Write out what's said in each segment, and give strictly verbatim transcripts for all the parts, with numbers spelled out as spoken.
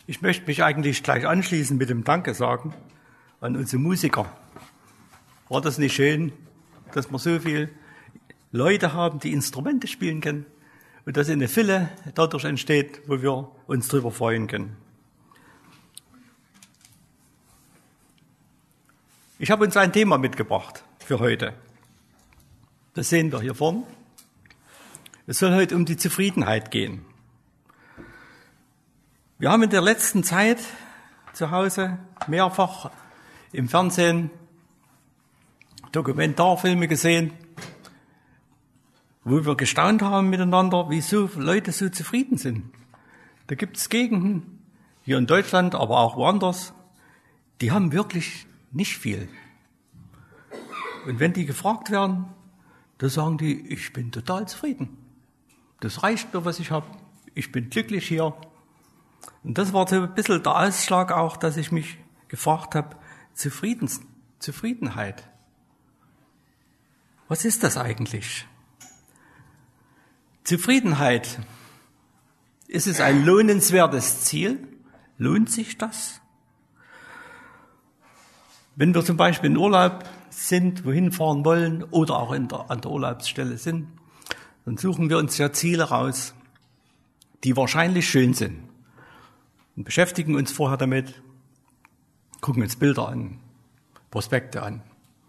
Ich möchte mich eigentlich gleich anschließen mit dem Danke sagen an unsere Musiker. War das nicht schön, dass wir so viele Leute haben, die Instrumente spielen können und dass eine Fülle dadurch entsteht, wo wir uns drüber freuen können. Ich habe uns ein Thema mitgebracht für heute. Das sehen wir hier vorne. Es soll heute um die Zufriedenheit gehen. Wir haben in der letzten Zeit zu Hause mehrfach im Fernsehen Dokumentarfilme gesehen, wo wir gestaunt haben miteinander, wie so Leute so zufrieden sind. Da gibt es Gegenden, hier in Deutschland, aber auch woanders, die haben wirklich nicht viel. Und wenn die gefragt werden, da sagen die, ich bin total zufrieden. Das reicht mir, was ich habe. Ich bin glücklich hier. Und das war so ein bisschen der Ausschlag auch, dass ich mich gefragt habe, Zufrieden, Zufriedenheit. Was ist das eigentlich? Zufriedenheit. Ist es ein lohnenswertes Ziel? Lohnt sich das? Wenn wir zum Beispiel in Urlaub sind, wohin fahren wollen oder auch in der, an der Urlaubsstelle sind, dann suchen wir uns ja Ziele raus, die wahrscheinlich schön sind. Und beschäftigen uns vorher damit, gucken uns Bilder an, Prospekte an,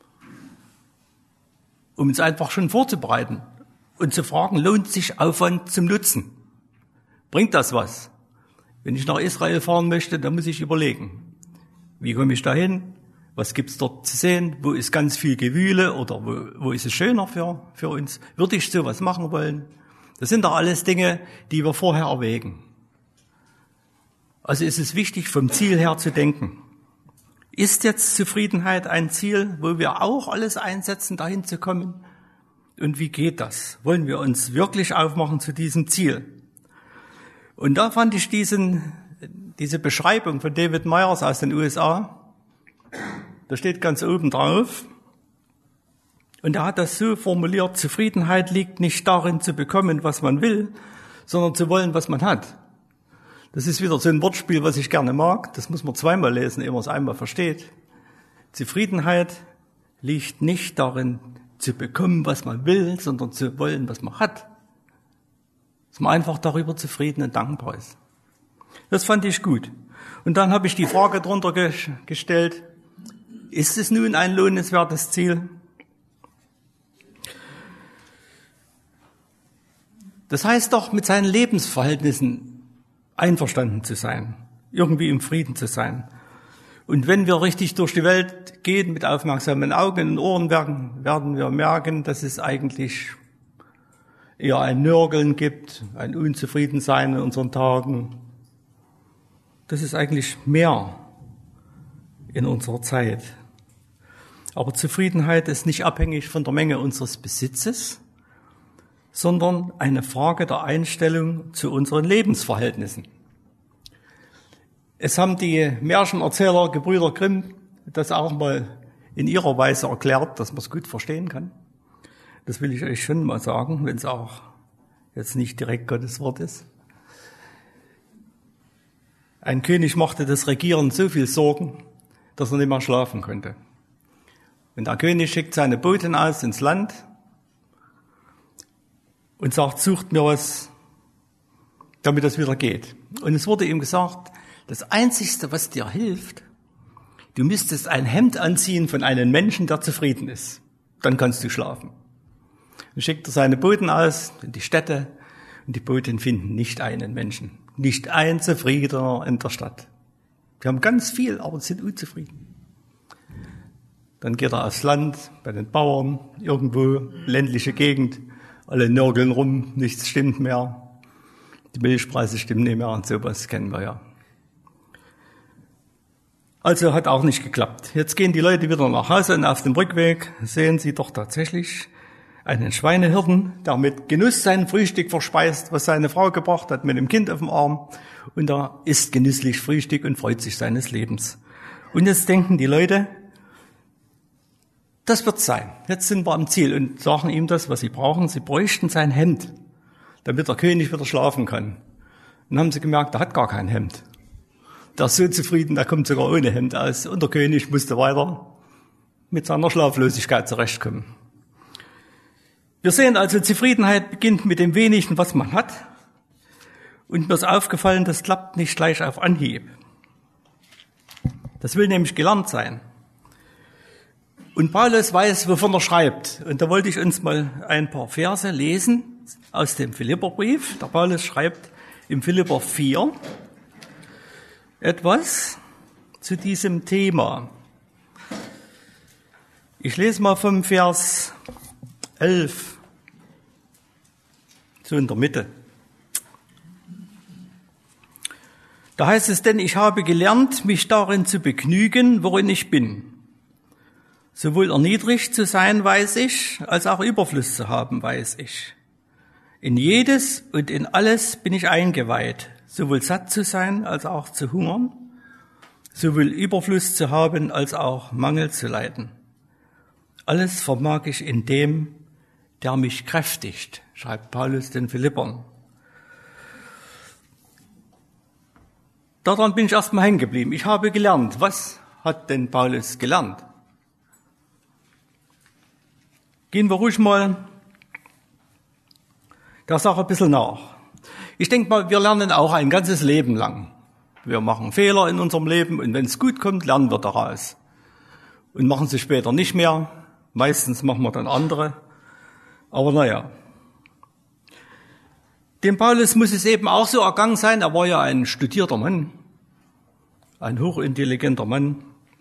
um uns einfach schon vorzubereiten und zu fragen, lohnt sich Aufwand zum Nutzen? Bringt das was? Wenn ich nach Israel fahren möchte, dann muss ich überlegen, wie komme ich dahin? Was gibt's dort zu sehen? Wo ist ganz viel Gewühle oder wo, wo ist es schöner für, für uns? Würde ich sowas machen wollen? Das sind doch alles Dinge, die wir vorher erwägen. Also ist es wichtig, vom Ziel her zu denken. Ist jetzt Zufriedenheit ein Ziel, wo wir auch alles einsetzen, dahin zu kommen? Und wie geht das? Wollen wir uns wirklich aufmachen zu diesem Ziel? Und da fand ich diesen, diese Beschreibung von David Myers aus den U S A, da steht ganz oben drauf, und er hat das so formuliert, Zufriedenheit liegt nicht darin zu bekommen, was man will, sondern zu wollen, was man hat. Das ist wieder so ein Wortspiel, was ich gerne mag. Das muss man zweimal lesen, ehe man es einmal versteht. Zufriedenheit liegt nicht darin, zu bekommen, was man will, sondern zu wollen, was man hat. Dass man einfach darüber zufrieden und dankbar ist. Das fand ich gut. Und dann habe ich die Frage drunter gestellt, ist es nun ein lohnenswertes Ziel? Das heißt doch, mit seinen Lebensverhältnissen einverstanden zu sein, irgendwie im Frieden zu sein. Und wenn wir richtig durch die Welt gehen, mit aufmerksamen Augen und Ohren, werden, werden wir merken, dass es eigentlich eher ein Nörgeln gibt, ein Unzufriedensein in unseren Tagen. Das ist eigentlich mehr in unserer Zeit. Aber Zufriedenheit ist nicht abhängig von der Menge unseres Besitzes, sondern eine Frage der Einstellung zu unseren Lebensverhältnissen. Es haben die Märchenerzähler Gebrüder Grimm das auch mal in ihrer Weise erklärt, dass man es gut verstehen kann. Das will ich euch schon mal sagen, wenn es auch jetzt nicht direkt Gottes Wort ist. Ein König machte das Regieren so viel Sorgen, dass er nicht mehr schlafen konnte. Und der König schickt seine Boten aus ins Land und sagt, sucht mir was, damit das wieder geht. Und es wurde ihm gesagt, das Einzigste, was dir hilft, du müsstest ein Hemd anziehen von einem Menschen, der zufrieden ist. Dann kannst du schlafen. Dann schickt er seine Boten aus in die Städte und die Boten finden nicht einen Menschen. Nicht ein Zufriedener in der Stadt. Die haben ganz viel, aber sind unzufrieden. Dann geht er aufs Land, bei den Bauern, irgendwo, ländliche Gegend. Alle nörgeln rum, nichts stimmt mehr. Die Milchpreise stimmen nicht mehr und sowas kennen wir ja. Also hat auch nicht geklappt. Jetzt gehen die Leute wieder nach Hause und auf dem Rückweg sehen sie doch tatsächlich einen Schweinehirten, der mit Genuss sein Frühstück verspeist, was seine Frau gebracht hat, mit dem Kind auf dem Arm. Und er isst genüsslich Frühstück und freut sich seines Lebens. Und jetzt denken die Leute, das wird sein. Jetzt sind wir am Ziel und sagen ihm das, was sie brauchen. Sie bräuchten sein Hemd, damit der König wieder schlafen kann. Dann haben sie gemerkt, er hat gar kein Hemd. der ist so zufrieden, der kommt sogar ohne Hemd aus. Und der König musste weiter mit seiner Schlaflosigkeit zurechtkommen. Wir sehen also, Zufriedenheit beginnt mit dem Wenigen, was man hat. Und mir ist aufgefallen, das klappt nicht gleich auf Anhieb. Das will nämlich gelernt sein. Und Paulus weiß, wovon er schreibt. Und da wollte ich uns mal ein paar Verse lesen aus dem Philipperbrief. Der Paulus schreibt im Philipper vier etwas zu diesem Thema. Ich lese mal vom Vers elf, so in der Mitte. Da heißt es, denn ich habe gelernt, mich darin zu begnügen, worin ich bin. Sowohl erniedrigt zu sein, weiß ich, als auch Überfluss zu haben, weiß ich. In jedes und in alles bin ich eingeweiht, sowohl satt zu sein, als auch zu hungern, sowohl Überfluss zu haben, als auch Mangel zu leiden. Alles vermag ich in dem, der mich kräftigt, schreibt Paulus den Philippern. Daran bin ich erstmal hängen geblieben. Ich habe gelernt. Was hat denn Paulus gelernt? Gehen wir ruhig mal der Sache ein bisschen nach. Ich denke mal, wir lernen auch ein ganzes Leben lang. Wir machen Fehler in unserem Leben und wenn es gut kommt, lernen wir daraus. Und machen sie später nicht mehr. Meistens machen wir dann andere. Aber naja. Dem Paulus muss es eben auch so ergangen sein. Er war ja ein studierter Mann, ein hochintelligenter Mann.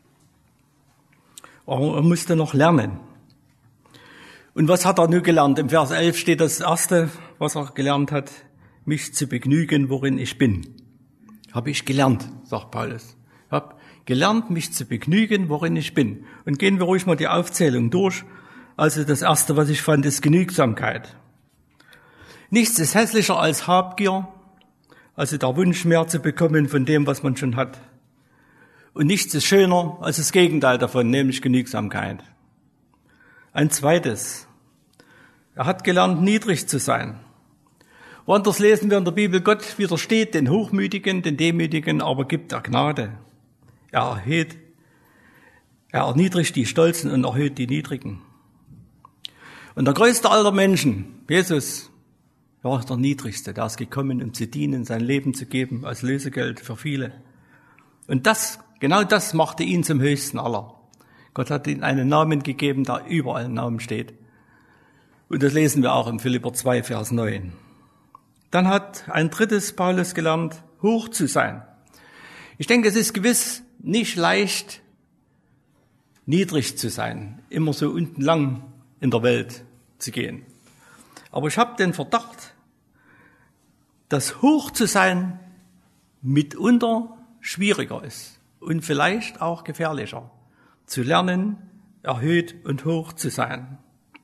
Aber er musste noch lernen. Und was hat er nun gelernt? Im Vers elf steht das Erste, was er gelernt hat, mich zu begnügen, worin ich bin. Habe ich gelernt, sagt Paulus. Ich habe gelernt, mich zu begnügen, worin ich bin. Und gehen wir ruhig mal die Aufzählung durch. Also das Erste, was ich fand, ist Genügsamkeit. Nichts ist hässlicher als Habgier, also der Wunsch, mehr zu bekommen von dem, was man schon hat. Und nichts ist schöner als das Gegenteil davon, nämlich Genügsamkeit. Ein zweites. Er hat gelernt, niedrig zu sein. Woanders lesen wir in der Bibel, Gott widersteht den Hochmütigen, den Demütigen, aber gibt er Gnade. Er erhöht, er erniedrigt die Stolzen und erhöht die Niedrigen. Und der größte aller Menschen, Jesus, war der Niedrigste. Der ist gekommen, um zu dienen, sein Leben zu geben als Lösegeld für viele. Und das, genau das machte ihn zum Höchsten aller. Gott hat ihm einen Namen gegeben, der über allen Namen steht. Und das lesen wir auch im Philipper zwei, Vers neun. Dann hat ein drittes Paulus gelernt, hoch zu sein. Ich denke, es ist gewiss nicht leicht, niedrig zu sein, immer so unten lang in der Welt zu gehen. Aber ich habe den Verdacht, dass hoch zu sein mitunter schwieriger ist und vielleicht auch gefährlicher. Zu lernen, erhöht und hoch zu sein.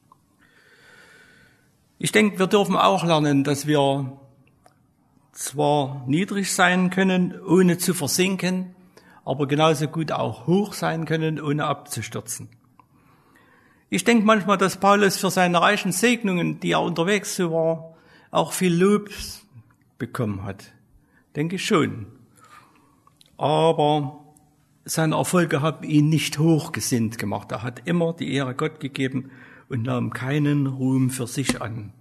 Ich denke, wir dürfen auch lernen, dass wir zwar niedrig sein können, ohne zu versinken, aber genauso gut auch hoch sein können, ohne abzustürzen. Ich denke manchmal, dass Paulus für seine reichen Segnungen, die er unterwegs so war, auch viel Lob bekommen hat. Denke ich schon. Aber seine Erfolge haben ihn nicht hochgesinnt gemacht. Er hat immer die Ehre Gott gegeben und nahm keinen Ruhm für sich an.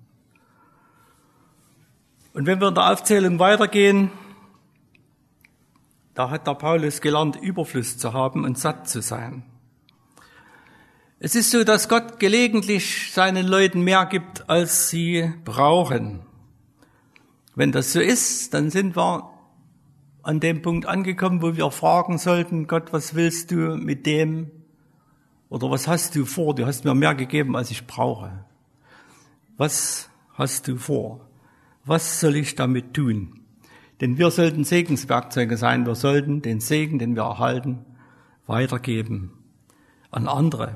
Und wenn wir in der Aufzählung weitergehen, da hat der Paulus gelernt, Überfluss zu haben und satt zu sein. Es ist so, dass Gott gelegentlich seinen Leuten mehr gibt, als sie brauchen. Wenn das so ist, dann sind wir an dem Punkt angekommen, wo wir fragen sollten, Gott, was willst du mit dem oder was hast du vor? Du hast mir mehr gegeben, als ich brauche. Was hast du vor? Was soll ich damit tun? Denn wir sollten Segenswerkzeuge sein. Wir sollten den Segen, den wir erhalten, weitergeben an andere.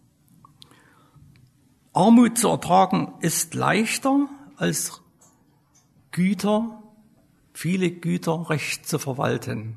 Armut zu ertragen ist leichter als Güter, viele Güter recht zu verwalten.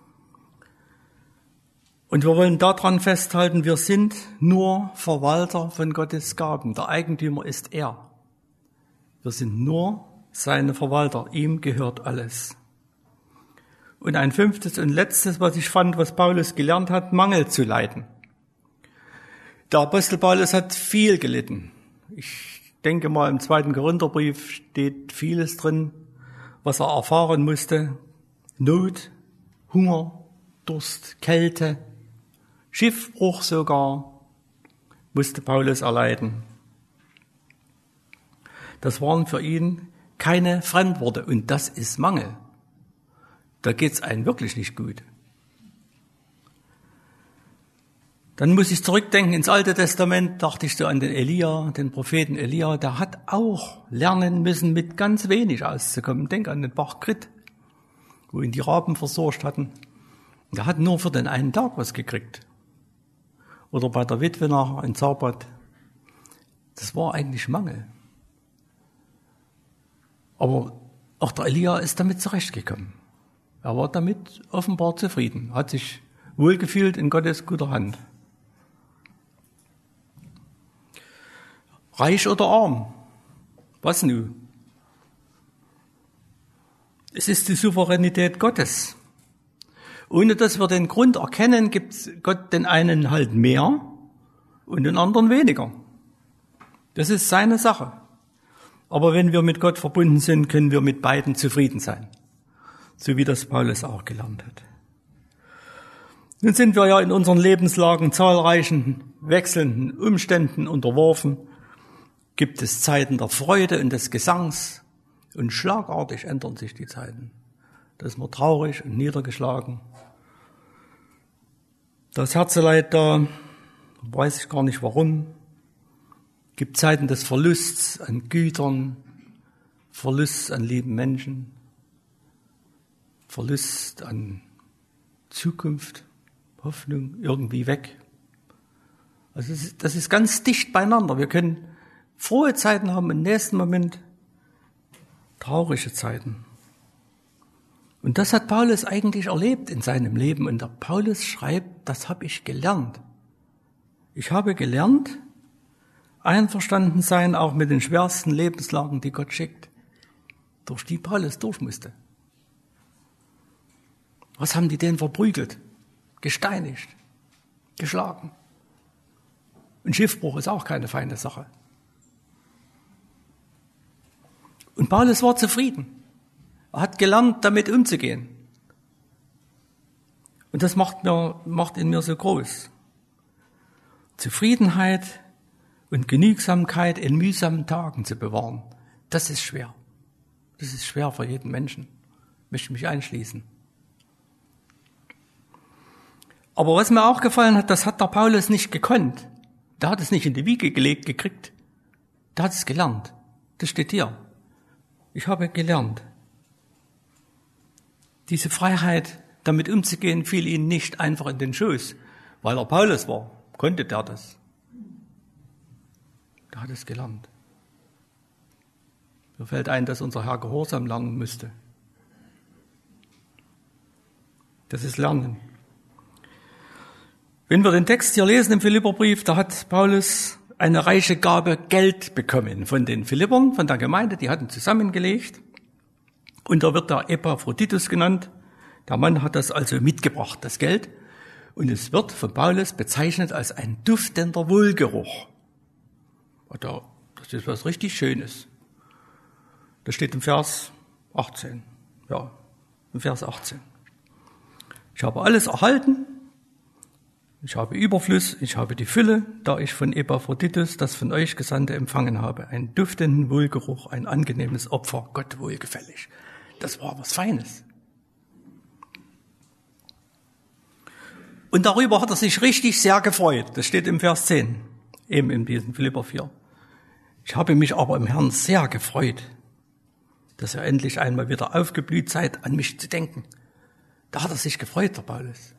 Und wir wollen daran festhalten, wir sind nur Verwalter von Gottes Gaben. Der Eigentümer ist er. Wir sind nur seine Verwalter. Ihm gehört alles. Und ein fünftes und letztes, was ich fand, was Paulus gelernt hat, Mangel zu leiden. Der Apostel Paulus hat viel gelitten. Ich denke mal, im zweiten Korintherbrief steht vieles drin, was er erfahren musste. Not, Hunger, Durst, Kälte, Schiffbruch sogar musste Paulus erleiden. Das waren für ihn keine Fremdworte und das ist Mangel. Da geht's einem wirklich nicht gut. Dann muss ich zurückdenken ins Alte Testament, dachte ich so an den Elia, den Propheten Elia, der hat auch lernen müssen, mit ganz wenig auszukommen. Denk an den Bach Krit, wo ihn die Raben versorgt hatten. Der hat nur für den einen Tag was gekriegt. Oder bei der Witwe nachher in Zabat. Das war eigentlich Mangel. Aber auch der Elia ist damit zurechtgekommen. Er war damit offenbar zufrieden, hat sich wohlgefühlt in Gottes guter Hand. Reich oder arm? Was nun? Es ist die Souveränität Gottes. Ohne dass wir den Grund erkennen, gibt Gott den einen halt mehr und den anderen weniger. Das ist seine Sache. Aber wenn wir mit Gott verbunden sind, können wir mit beiden zufrieden sein. So wie das Paulus auch gelernt hat. Nun sind wir ja in unseren Lebenslagen zahlreichen wechselnden Umständen unterworfen. Gibt es Zeiten der Freude und des Gesangs und schlagartig ändern sich die Zeiten. Da ist man traurig und niedergeschlagen. Das Herzeleid da, weiß ich gar nicht warum. Gibt Zeiten des Verlusts an Gütern, Verlust an lieben Menschen, Verlust an Zukunft, Hoffnung irgendwie weg. Also das ist, das ist ganz dicht beieinander. Wir können frohe Zeiten haben, im nächsten Moment traurige Zeiten. Und das hat Paulus eigentlich erlebt in seinem Leben. Und der Paulus schreibt, das habe ich gelernt. Ich habe gelernt, einverstanden sein, auch mit den schwersten Lebenslagen, die Gott schickt, durch die Paulus durch musste. Was haben die denn verprügelt? Gesteinigt, geschlagen. Ein Schiffbruch ist auch keine feine Sache. Und Paulus war zufrieden. Er hat gelernt, damit umzugehen. Und das macht, mir, macht in mir so groß. Zufriedenheit und Genügsamkeit in mühsamen Tagen zu bewahren, das ist schwer. Das ist schwer für jeden Menschen. Ich möchte mich einschließen. Aber was mir auch gefallen hat, das hat der Paulus nicht gekonnt. Der hat es nicht in die Wiege gelegt gekriegt. Der hat es gelernt. Das steht hier. Ich habe gelernt. Diese Freiheit, damit umzugehen, fiel ihm nicht einfach in den Schoß. Weil er Paulus war, konnte der das. Der hat es gelernt. Mir fällt ein, dass unser Herr Gehorsam lernen müsste. Das ist Lernen. Wenn wir den Text hier lesen im Philipperbrief, da hat Paulus eine reiche Gabe Geld bekommen von den Philippern, von der Gemeinde, die hatten zusammengelegt. Und da wird der Epaphroditus genannt. Der Mann hat das also mitgebracht, das Geld. Und es wird von Paulus bezeichnet als ein duftender Wohlgeruch. Das ist was richtig Schönes. Das steht im Vers achtzehn. Ja, im Vers achtzehn. Ich habe alles erhalten. Ich habe Überfluss, ich habe die Fülle, da ich von Epaphroditus das von euch Gesandte empfangen habe. Einen duftenden Wohlgeruch, ein angenehmes Opfer, Gott wohlgefällig. Das war was Feines. Und darüber hat er sich richtig sehr gefreut. Das steht im Vers zehn, eben in diesem Philipper vier. Ich habe mich aber im Herrn sehr gefreut, dass ihr endlich einmal wieder aufgeblüht seid, an mich zu denken. Da hat er sich gefreut, der Paulus.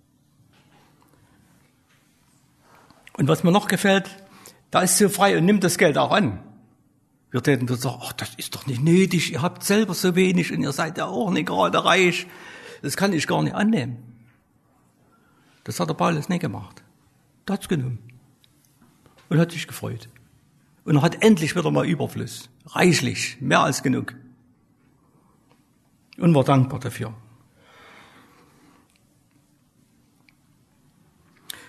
Und was mir noch gefällt, da ist so frei und nimmt das Geld auch an. Wir täten so sagen, ach, das ist doch nicht nötig, ihr habt selber so wenig und ihr seid ja auch nicht gerade reich. Das kann ich gar nicht annehmen. Das hat der Paulus nicht gemacht. Der hat's genommen. Und hat sich gefreut. Und er hat endlich wieder mal Überfluss. Reichlich, mehr als genug. Und war dankbar dafür.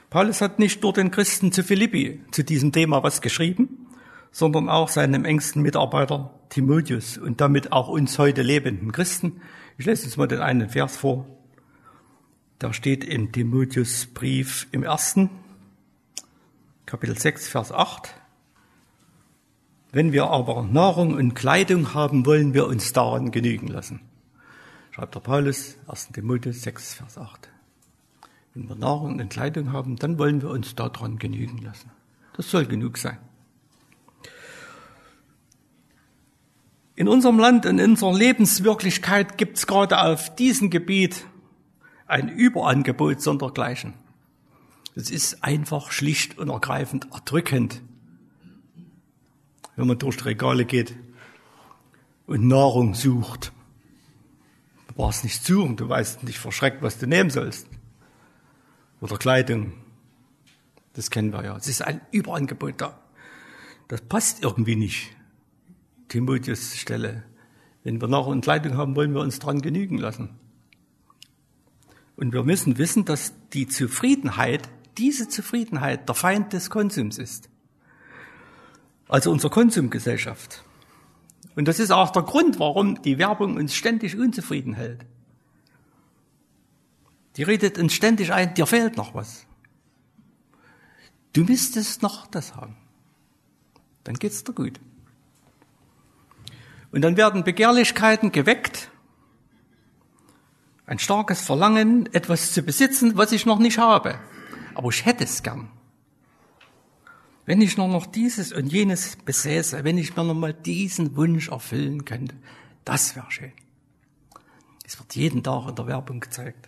Paulus hat nicht nur den Christen zu Philippi zu diesem Thema was geschrieben, sondern auch seinem engsten Mitarbeiter Timotheus und damit auch uns heute lebenden Christen. Ich lese uns mal den einen Vers vor. Da steht im Timotheusbrief im ersten, Kapitel sechs, Vers acht. Wenn wir aber Nahrung und Kleidung haben, wollen wir uns daran genügen lassen. Schreibt der Paulus, ersten Timotheus sechs, Vers acht. Wenn wir Nahrung und Kleidung haben, dann wollen wir uns daran genügen lassen. Das soll genug sein. In unserem Land und in unserer Lebenswirklichkeit gibt es gerade auf diesem Gebiet ein Überangebot sondergleichen. Es ist einfach schlicht und ergreifend erdrückend, wenn man durch die Regale geht und Nahrung sucht. Du brauchst nicht suchen, du weißt nicht verschreckt, was du nehmen sollst. Oder Kleidung, das kennen wir ja. Es ist ein Überangebot da. Das passt irgendwie nicht. Timotheus Stelle. Wenn wir Nahrung und Kleidung haben, wollen wir uns dran genügen lassen. Und wir müssen wissen, dass die Zufriedenheit, diese Zufriedenheit der Feind des Konsums ist. Also unsere Konsumgesellschaft. Und das ist auch der Grund, warum die Werbung uns ständig unzufrieden hält. Die redet uns ständig ein, dir fehlt noch was. Du müsstest noch das haben. Dann geht's dir gut. Und dann werden Begehrlichkeiten geweckt, ein starkes Verlangen, etwas zu besitzen, was ich noch nicht habe. Aber ich hätte es gern. Wenn ich nur noch dieses und jenes besäße, wenn ich mir noch mal diesen Wunsch erfüllen könnte, das wäre schön. Es wird jeden Tag in der Werbung gezeigt.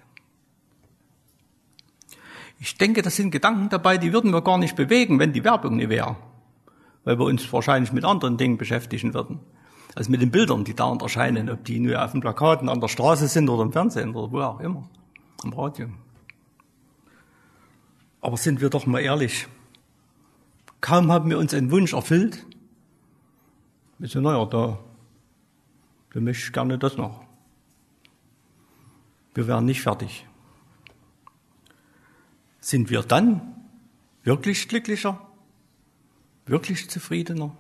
Ich denke, das sind Gedanken dabei, die würden wir gar nicht bewegen, wenn die Werbung nicht wäre. Weil wir uns wahrscheinlich mit anderen Dingen beschäftigen würden. Also mit den Bildern, die da erscheinen, ob die nur auf den Plakaten an der Straße sind oder im Fernsehen oder wo auch immer, im Radio. Aber sind wir doch mal ehrlich, kaum haben wir uns einen Wunsch erfüllt, wir sagen, naja, da, da möchte ich gerne das noch. Wir wären nicht fertig. Sind wir dann wirklich glücklicher, wirklich zufriedener?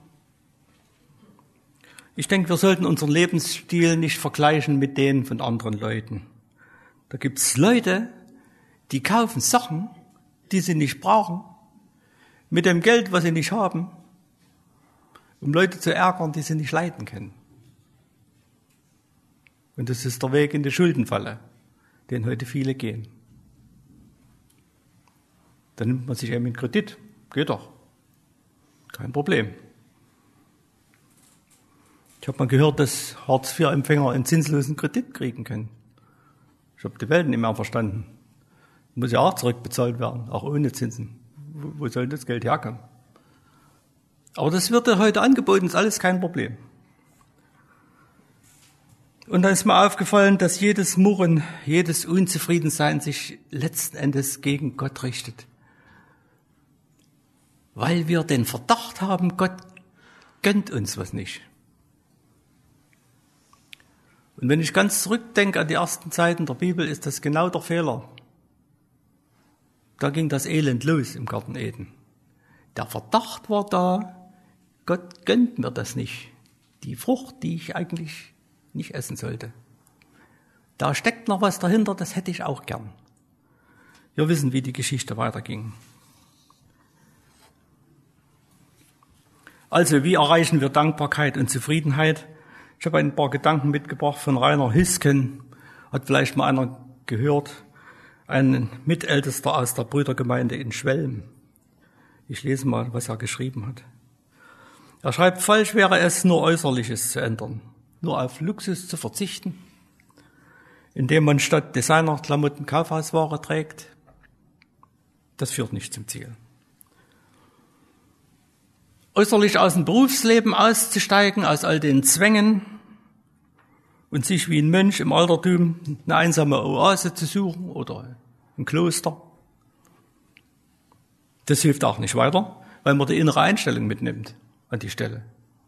Ich denke, wir sollten unseren Lebensstil nicht vergleichen mit den von anderen Leuten. Da gibt's Leute, die kaufen Sachen, die sie nicht brauchen, mit dem Geld, was sie nicht haben, um Leute zu ärgern, die sie nicht leiden können. Und das ist der Weg in die Schuldenfalle, den heute viele gehen. Dann nimmt man sich eben einen Kredit. Geht doch. Kein Problem. Ich habe mal gehört, dass Hartz vier Empfänger einen zinslosen Kredit kriegen können. Ich habe die Welt nicht mehr verstanden. Muss ja auch zurückbezahlt werden, auch ohne Zinsen. Wo, wo soll das Geld herkommen? Aber das wird ja heute angeboten, ist alles kein Problem. Und dann ist mir aufgefallen, dass jedes Murren, jedes Unzufriedensein sich letzten Endes gegen Gott richtet. Weil wir den Verdacht haben, Gott gönnt uns was nicht. Und wenn ich ganz zurückdenke an die ersten Zeiten der Bibel, ist das genau der Fehler. Da ging das Elend los im Garten Eden. Der Verdacht war da, Gott gönnt mir das nicht. Die Frucht, die ich eigentlich nicht essen sollte. Da steckt noch was dahinter, das hätte ich auch gern. Wir wissen, wie die Geschichte weiterging. Also, wie erreichen wir Dankbarkeit und Zufriedenheit? Ich habe ein paar Gedanken mitgebracht von Rainer Hüsken. Hat vielleicht mal einer gehört. Ein Mitältester aus der Brüdergemeinde in Schwelm. Ich lese mal, was er geschrieben hat. Er schreibt, falsch wäre es, nur Äußerliches zu ändern. Nur auf Luxus zu verzichten, indem man statt Designerklamotten Kaufhausware trägt. Das führt nicht zum Ziel. Äußerlich aus dem Berufsleben auszusteigen, aus all den Zwängen und sich wie ein Mönch im Altertum eine einsame Oase zu suchen oder ein Kloster. Das hilft auch nicht weiter, weil man die innere Einstellung mitnimmt an die Stelle.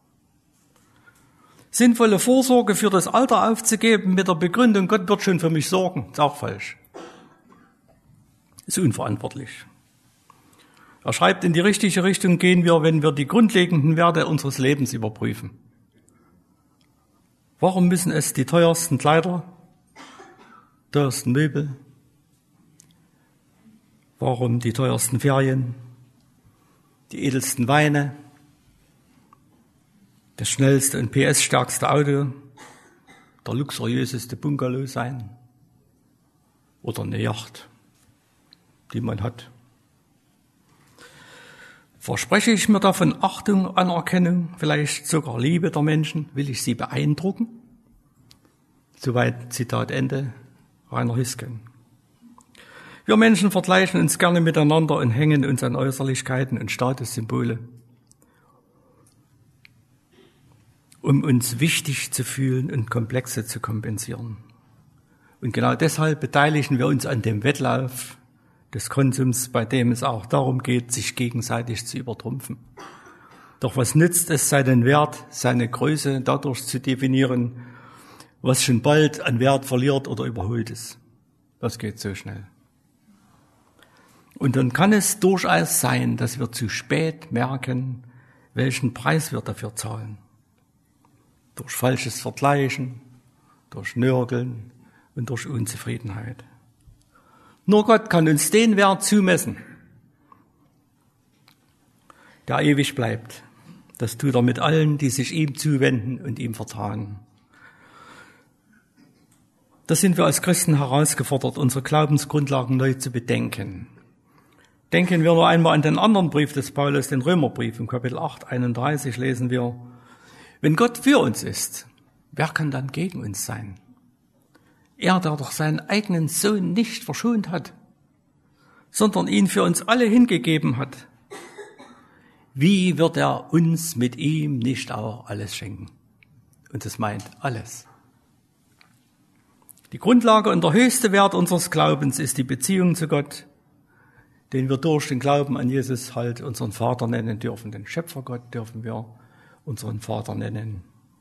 Sinnvolle Vorsorge für das Alter aufzugeben mit der Begründung, Gott wird schon für mich sorgen, ist auch falsch. Ist unverantwortlich. Er schreibt, in die richtige Richtung gehen wir, wenn wir die grundlegenden Werte unseres Lebens überprüfen. Warum müssen es die teuersten Kleider, teuersten Möbel, warum die teuersten Ferien, die edelsten Weine, das schnellste und P S-stärkste Auto, der luxuriöseste Bungalow sein oder eine Yacht, die man hat? Verspreche ich mir davon Achtung, Anerkennung, vielleicht sogar Liebe der Menschen? Will ich sie beeindrucken? Soweit Zitat Ende, Rainer Hüsken. Wir Menschen vergleichen uns gerne miteinander und hängen uns an Äußerlichkeiten und Statussymbole, um uns wichtig zu fühlen und Komplexe zu kompensieren. Und genau deshalb beteiligen wir uns an dem Wettlauf des Konsums, bei dem es auch darum geht, sich gegenseitig zu übertrumpfen. Doch was nützt es, seinen Wert, seine Größe dadurch zu definieren, was schon bald an Wert verliert oder überholt ist? Das geht so schnell. Und dann kann es durchaus sein, dass wir zu spät merken, welchen Preis wir dafür zahlen. Durch falsches Vergleichen, durch Nörgeln und durch Unzufriedenheit. Nur Gott kann uns den Wert zumessen, der ewig bleibt. Das tut er mit allen, die sich ihm zuwenden und ihm vertrauen. Da sind wir als Christen herausgefordert, unsere Glaubensgrundlagen neu zu bedenken. Denken wir nur einmal an den anderen Brief des Paulus, den Römerbrief. Im Kapitel acht, einunddreißig lesen wir: Wenn Gott für uns ist, wer kann dann gegen uns sein? Er, der doch seinen eigenen Sohn nicht verschont hat, sondern ihn für uns alle hingegeben hat. Wie wird er uns mit ihm nicht auch alles schenken? Und das meint alles. Die Grundlage und der höchste Wert unseres Glaubens ist die Beziehung zu Gott, den wir durch den Glauben an Jesus halt unseren Vater nennen dürfen. Den Schöpfergott dürfen wir unseren Vater nennen.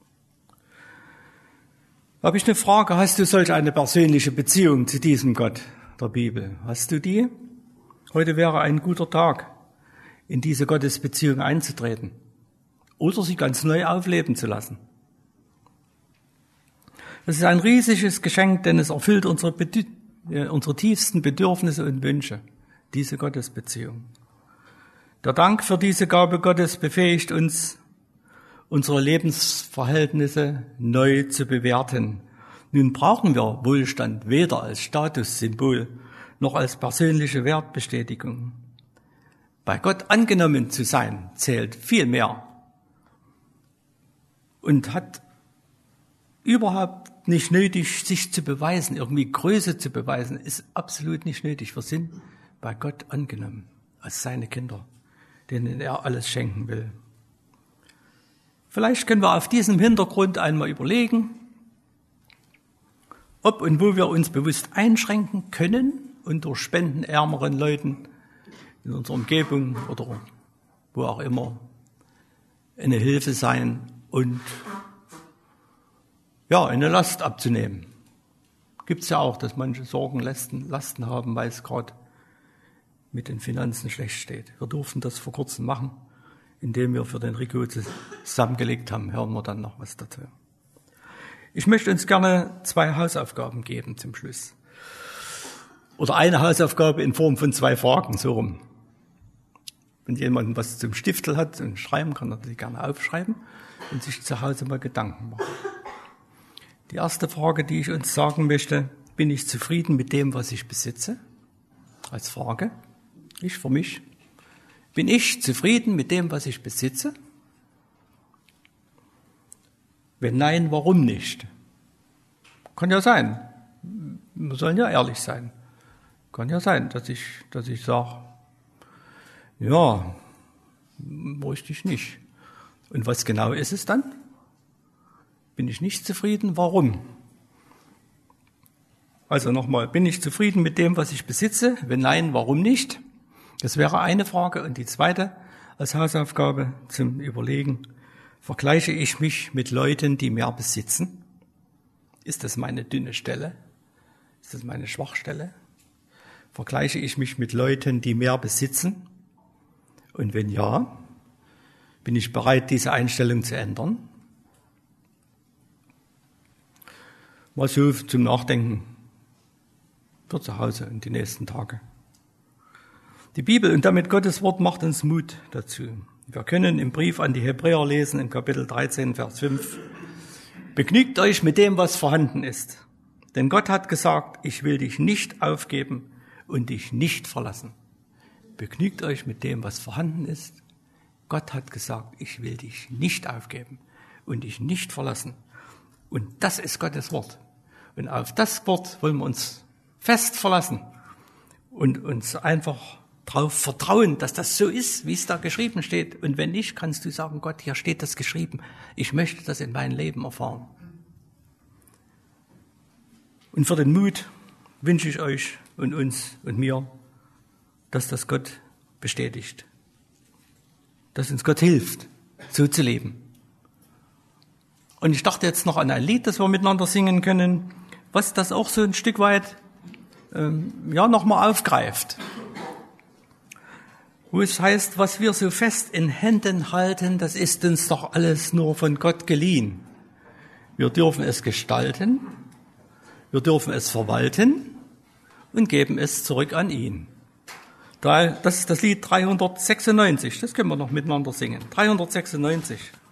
Da habe ich eine Frage: Hast du solch eine persönliche Beziehung zu diesem Gott der Bibel? Hast du die? Heute wäre ein guter Tag, in diese Gottesbeziehung einzutreten oder sie ganz neu aufleben zu lassen. Das ist ein riesiges Geschenk, denn es erfüllt unsere, Bedü- äh, unsere tiefsten Bedürfnisse und Wünsche, diese Gottesbeziehung. Der Dank für diese Gabe Gottes befähigt uns, unsere Lebensverhältnisse neu zu bewerten. Nun brauchen wir Wohlstand weder als Statussymbol noch als persönliche Wertbestätigung. Bei Gott angenommen zu sein, zählt viel mehr und hat überhaupt nicht nötig, sich zu beweisen, irgendwie Größe zu beweisen, ist absolut nicht nötig. Wir sind bei Gott angenommen als seine Kinder, denen er alles schenken will. Vielleicht können wir auf diesem Hintergrund einmal überlegen, ob und wo wir uns bewusst einschränken können und durch Spenden ärmeren Leuten in unserer Umgebung oder wo auch immer eine Hilfe sein und ja, eine Last abzunehmen. Gibt es ja auch, dass manche Sorgen, Lasten, Lasten haben, weil es gerade mit den Finanzen schlecht steht. Wir durften das vor kurzem machen, indem wir für den Rico zusammengelegt haben. Hören wir dann noch was dazu. Ich möchte uns gerne zwei Hausaufgaben geben zum Schluss. Oder eine Hausaufgabe in Form von zwei Fragen, so rum. Wenn jemand was zum Stiftel hat und schreiben, kann er die gerne aufschreiben und sich zu Hause mal Gedanken machen. Die erste Frage, die ich uns sagen möchte: Bin ich zufrieden mit dem, was ich besitze? Als Frage. Ich für mich. Bin ich zufrieden mit dem, was ich besitze? Wenn nein, warum nicht? Kann ja sein. Wir sollen ja ehrlich sein. Kann ja sein, dass ich, dass ich sage, ja, richtig nicht. Und was genau ist es dann? Bin ich nicht zufrieden? Warum? Also nochmal, bin ich zufrieden mit dem, was ich besitze? Wenn nein, warum nicht? Das wäre eine Frage. Und die zweite als Hausaufgabe zum Überlegen: Vergleiche ich mich mit Leuten, die mehr besitzen? Ist das meine dünne Stelle? Ist das meine Schwachstelle? Vergleiche ich mich mit Leuten, die mehr besitzen? Und wenn ja, bin ich bereit, diese Einstellung zu ändern? Mal so zum Nachdenken für zu Hause und die nächsten Tage. Die Bibel und damit Gottes Wort macht uns Mut dazu. Wir können im Brief an die Hebräer lesen, in Kapitel dreizehn, Vers fünf. Begnügt euch mit dem, was vorhanden ist. Denn Gott hat gesagt, ich will dich nicht aufgeben und dich nicht verlassen. Begnügt euch mit dem, was vorhanden ist. Gott hat gesagt, ich will dich nicht aufgeben und dich nicht verlassen. Und das ist Gottes Wort. Und auf das Wort wollen wir uns fest verlassen und uns einfach darauf vertrauen, dass das so ist, wie es da geschrieben steht. Und wenn nicht, kannst du sagen, Gott, hier steht das geschrieben. Ich möchte das in meinem Leben erfahren. Und für den Mut wünsche ich euch und uns und mir, dass das Gott bestätigt. Dass uns Gott hilft, so zu leben. Und ich dachte jetzt noch an ein Lied, das wir miteinander singen können, was das auch so ein Stück weit ähm, ja nochmal aufgreift. Wo es heißt, was wir so fest in Händen halten, das ist uns doch alles nur von Gott geliehen. Wir dürfen es gestalten, wir dürfen es verwalten und geben es zurück an ihn. Das ist das Lied dreihundertsechsundneunzig, das können wir noch miteinander singen. dreihundertsechsundneunzig.